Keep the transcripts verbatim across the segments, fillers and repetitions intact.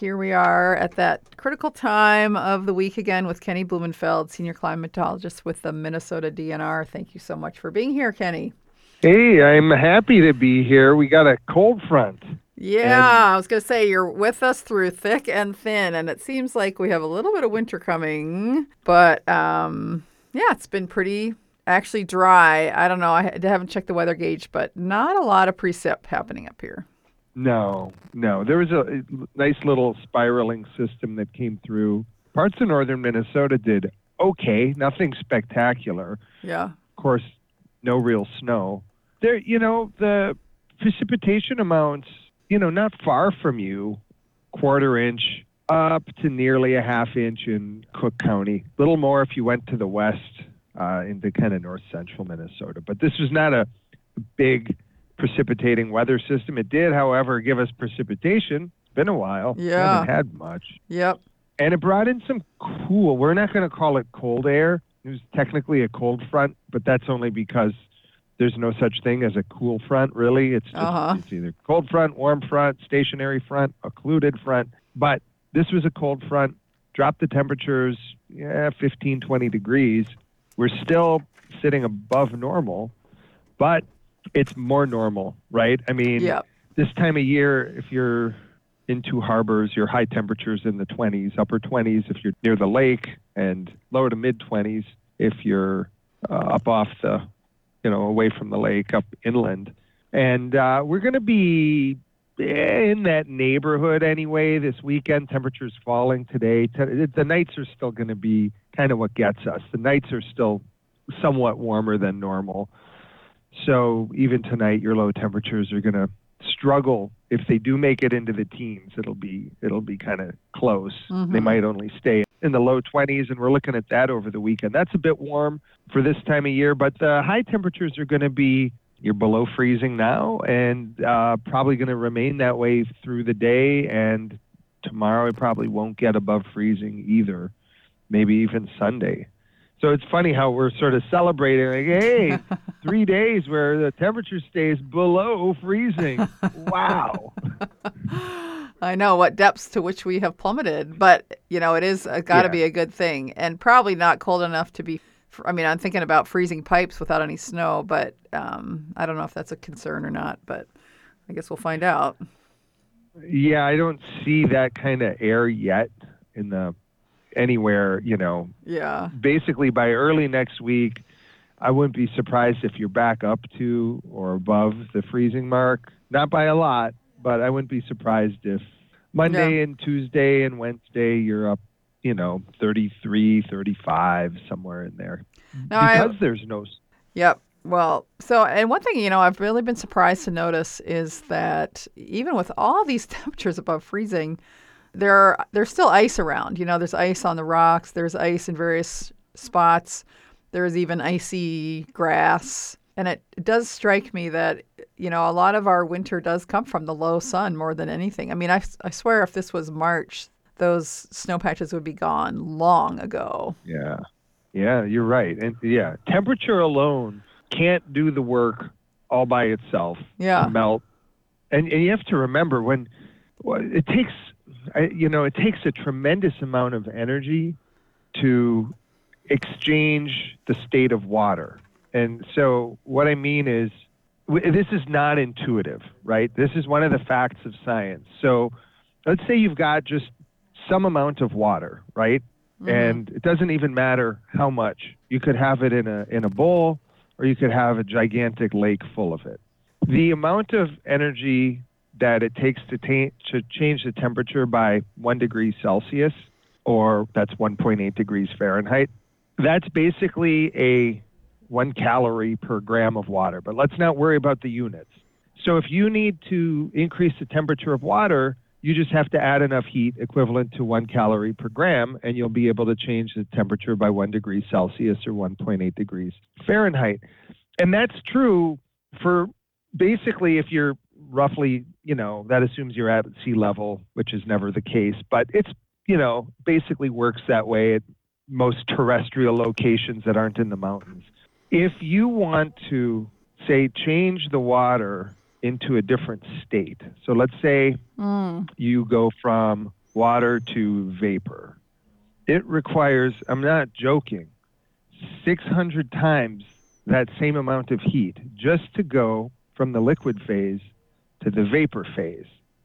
Here we are at that critical time of the week again with Kenny Blumenfeld, senior climatologist with the Minnesota D N R. Thank you so much for being here, Kenny. Hey, I'm happy to be here. We got a cold front. Yeah, And I was going to say you're with us through thick and thin, and it seems like we have a little bit of winter coming, but um, yeah, it's been pretty actually dry. I don't know. I haven't checked the weather gauge, but not a lot of precip happening up here. no, no, there was a nice little spiraling system that came through. Parts of northern Minnesota did okay, nothing spectacular. Yeah. Of course, no real snow. There, you know, the precipitation amounts, you know, not far from you, quarter inch up to nearly a half inch in Cook County. A little more if you went to the west uh, into kind of north central Minnesota. But this was not a big precipitating weather system. It did, however, give us precipitation. It's been a while. We Yeah. haven't had much. Yep. And it brought in some cool, we're not going to call it cold air. It was technically a cold front, but that's only because there's no such thing as a cool front, really. It's just Uh-huh. it's either cold front, warm front, stationary front, occluded front. But this was a cold front, dropped the temperatures, yeah, fifteen, twenty degrees. We're still sitting above normal, but it's more normal, right? I mean, Yep. this time of year, if you're in two harbors, your high temperatures in the twenties, upper twenties if you're near the lake, and low to mid twenties if you're uh, up off the, you know, away from the lake, up inland. And uh, we're going to be in that neighborhood anyway this weekend. Temperatures falling today. The nights are still going to be kind of what gets us. The nights are still somewhat warmer than normal. So even tonight, your low temperatures are going to struggle. If they do make it into the teens, it'll be it'll be kind of close. Mm-hmm. They might only stay in the low twenties, and we're looking at that over the weekend. That's a bit warm for this time of year, but the high temperatures are going to be, you're below freezing now, and uh, probably going to remain that way through the day, and tomorrow it probably won't get above freezing either, maybe even Sunday. So it's funny how we're sort of celebrating, like, hey, three days where the temperature stays below freezing. Wow. I know what depths to which we have plummeted, but you know, it is uh, got to Yeah. be a good thing, and probably not cold enough to be. I mean, I'm thinking about freezing pipes without any snow, but um, I don't know if that's a concern or not. But I guess we'll find out. Yeah, I don't see that kind of air yet in the anywhere, you know. Yeah. Basically, by early next week, I wouldn't be surprised if you're back up to or above the freezing mark. Not by a lot, but I wouldn't be surprised if Monday Yeah. and Tuesday and Wednesday you're up, you know, thirty-three, thirty-five, somewhere in there. No, I. Because there's no. Yep. Well, so, and one thing, you know, I've really been surprised to notice is that even with all these temperatures above freezing, there there's still ice around. You know, there's ice on the rocks. There's ice in various spots. There's even icy grass. And it, it does strike me that, you know, a lot of our winter does come from the low sun more than anything. I mean, I, I swear if this was March, those snow patches would be gone long ago. Yeah. Yeah, you're right. And yeah, temperature alone can't do the work all by itself Yeah. to melt. And, and you have to remember when well, it takes, you know, it takes a tremendous amount of energy to exchange the state of water. And so what I mean is, this is not intuitive, right? This is one of the facts of science. So let's say you've got just some amount of water, right? Mm-hmm. And it doesn't even matter how much. You could have it in a in a bowl, or you could have a gigantic lake full of it. The amount of energy that it takes to, ta- to change the temperature by one degree Celsius, or that's one point eight degrees Fahrenheit, that's basically a one calorie per gram of water. But let's not worry about the units. So if you need to increase the temperature of water, you just have to add enough heat equivalent to one calorie per gram, and you'll be able to change the temperature by one degree Celsius or one point eight degrees Fahrenheit. And that's true for basically if you're roughly, you know, that assumes you're at sea level, which is never the case, but it's, you know, basically works that way at most terrestrial locations that aren't in the mountains. If you want to, say, change the water into a different state, so let's say Mm. you go from water to vapor, it requires, I'm not joking, six hundred times that same amount of heat just to go from the liquid phase to the vapor phase.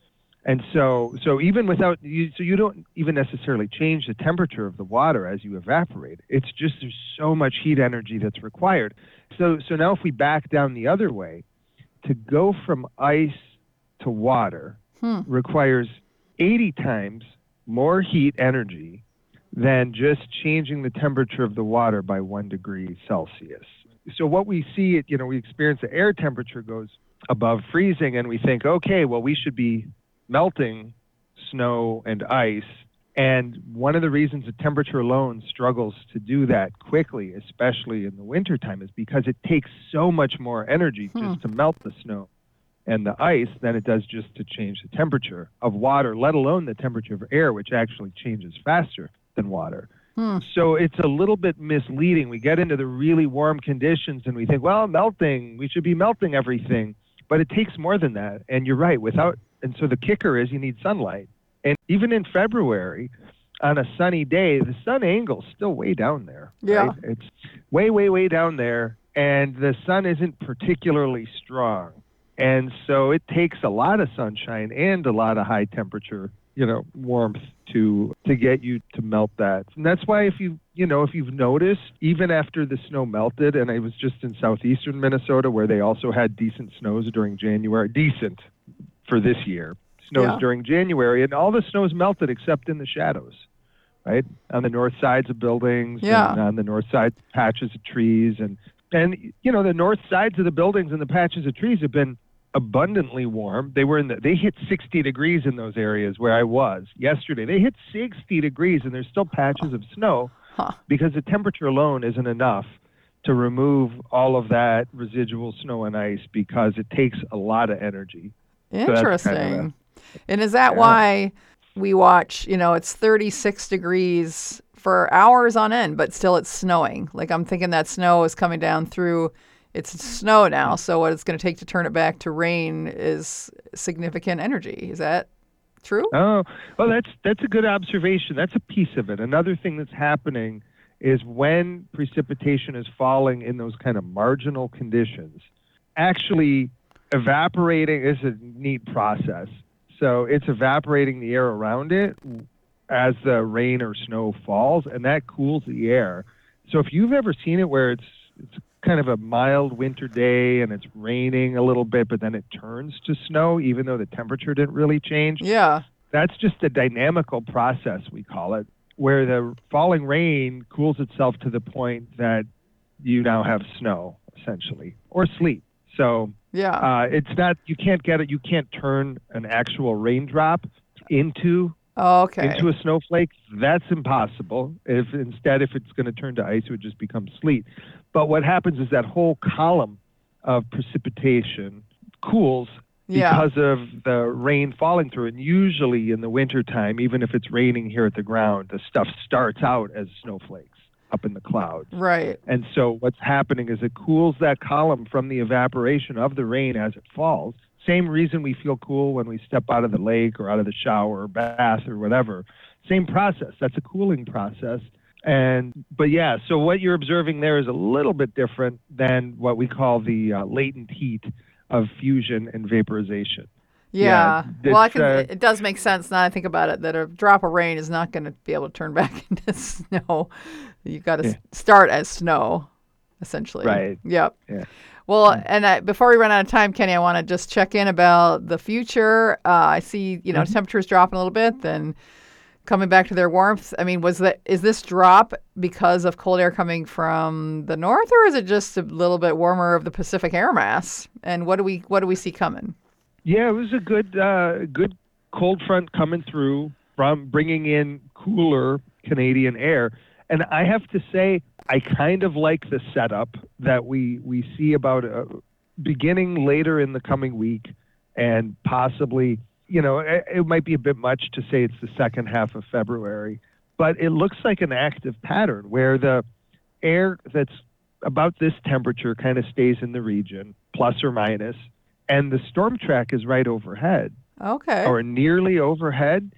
And so, so even without, you, so you don't even necessarily change the temperature of the water as you evaporate. It's just there's so much heat energy that's required. So, so now if we back down the other way, to go from ice to water Hmm. requires eighty times more heat energy than just changing the temperature of the water by one degree Celsius. So what we see, you know, we experience the air temperature goes above freezing, and we think, okay, well, we should be melting snow and ice. And one of the reasons the temperature alone struggles to do that quickly, especially in the wintertime, is because it takes so much more energy Hmm. just to melt the snow and the ice than it does just to change the temperature of water, let alone the temperature of air, which actually changes faster than water. Hmm. So it's a little bit misleading. We get into the really warm conditions and we think, well, melting, we should be melting everything. But it takes more than that. And you're right, without, and so the kicker is you need sunlight. And even in February, on a sunny day, the sun angle's still way down there. Yeah. Right? It's way, way, way down there. And the sun isn't particularly strong. And so it takes a lot of sunshine and a lot of high temperature, you know, warmth to to get you to melt that. And that's why if you, you know, if you've noticed, even after the snow melted, and I was just in southeastern Minnesota where they also had decent snows during January, decent for this year, snows Yeah. during January, and all the snow's melted except in the shadows, right? On the north sides of buildings, Yeah. and on the north side patches of trees. And, and, you know, the north sides of the buildings and the patches of trees have been abundantly warm. They were in the, they hit sixty degrees in those areas where I was yesterday. They hit sixty degrees and there's still patches of snow Huh. because the temperature alone isn't enough to remove all of that residual snow and ice because it takes a lot of energy. that's kind of Interesting. And is that Yeah. why we watch, you know, it's thirty-six degrees for hours on end, but still it's snowing? Like I'm thinking that snow is coming down through, it's snow now. So what it's going to take to turn it back to rain is significant energy. Is that true? Oh, well, that's that's a good observation. That's a piece of it. Another thing that's happening is when precipitation is falling in those kind of marginal conditions, actually evaporating is a neat process. So it's evaporating the air around it as the rain or snow falls, and that cools the air. So if you've ever seen it where it's it's kind of a mild winter day and it's raining a little bit, but then it turns to snow, even though the temperature didn't really change, Yeah. that's just a dynamical process, we call it, where the falling rain cools itself to the point that you now have snow, essentially, or sleet. So Yeah. uh, it's not, you can't get it, you can't turn an actual raindrop into Oh, okay. into a snowflake. That's impossible. If instead, if it's going to turn to ice, it would just become sleet. But what happens is that whole column of precipitation cools Yeah. because of the rain falling through it. And usually in the wintertime, even if it's raining here at the ground, the stuff starts out as snowflakes up in the clouds. Right. And so what's happening is it cools that column from the evaporation of the rain as it falls. Same reason we feel cool when we step out of the lake or out of the shower or bath or whatever. Same process. That's a cooling process. And but yeah, so what you're observing there is a little bit different than what we call the uh, latent heat of fusion and vaporization. Yeah. Yeah, Well, I it's, can, uh, it does make sense now I think about it that a drop of rain is not going to be able to turn back into snow. You got to Yeah. start as snow, essentially. Right. Yep. Yeah. Well, and I, before we run out of time, Kenny, I want to just check in about the future. Uh, I see, you know, Mhm. temperatures dropping a little bit, then coming back to their warmth. I mean, was that is this drop because of cold air coming from the north, or is it just a little bit warmer of the Pacific air mass? And what do we what do we see coming? Yeah, it was a good, uh, good cold front coming through from bringing in cooler Canadian air. And I have to say, I kind of like the setup that we, we see about uh, beginning later in the coming week and possibly, you know, it, it might be a bit much to say it's the second half of February, but it looks like an active pattern where the air that's about this temperature kind of stays in the region, plus or minus, and the storm track is right overhead Okay. or nearly overhead.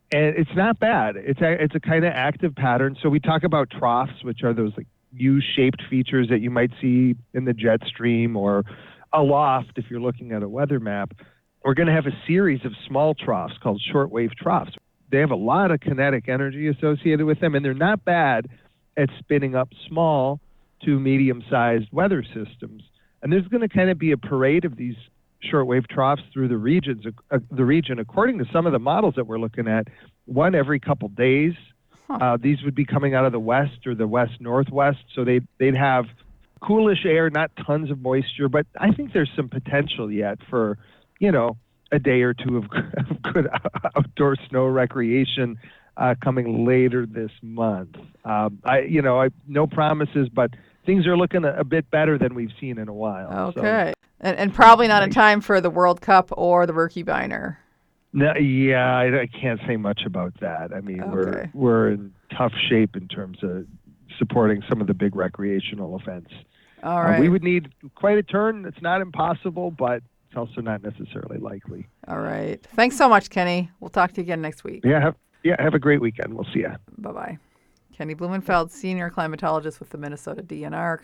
and it's not bad. It's a, it's a kind of active pattern. So we talk about troughs, which are those like U-shaped features that you might see in the jet stream or aloft if you're looking at a weather map. We're going to have a series of small troughs called shortwave troughs. They have a lot of kinetic energy associated with them, and they're not bad at spinning up small to medium-sized weather systems. And there's going to kind of be a parade of these shortwave troughs through the regions, uh, the region. According to some of the models that we're looking at, one every couple days. Huh. Uh, these would be coming out of the west or the west-northwest, so they'd, they'd have coolish air, not tons of moisture, but I think there's some potential yet for, you know, a day or two of, of good outdoor snow recreation uh, coming later this month. Um, I, you know, I no promises, but things are looking a, a bit better than we've seen in a while. Okay. So, and, and probably not in nice. time for the World Cup or the Birkebeiner. No, yeah, I, I can't say much about that. I mean, Okay. we're we're in tough shape in terms of supporting some of the big recreational events. All right. Uh, we would need quite a turn. It's not impossible, but it's also not necessarily likely. All right. Thanks so much, Kenny. We'll talk to you again next week. Yeah, have, yeah, have a great weekend. We'll see you. Bye-bye. Kenny Blumenfeld, Senior Climatologist with the Minnesota D N R.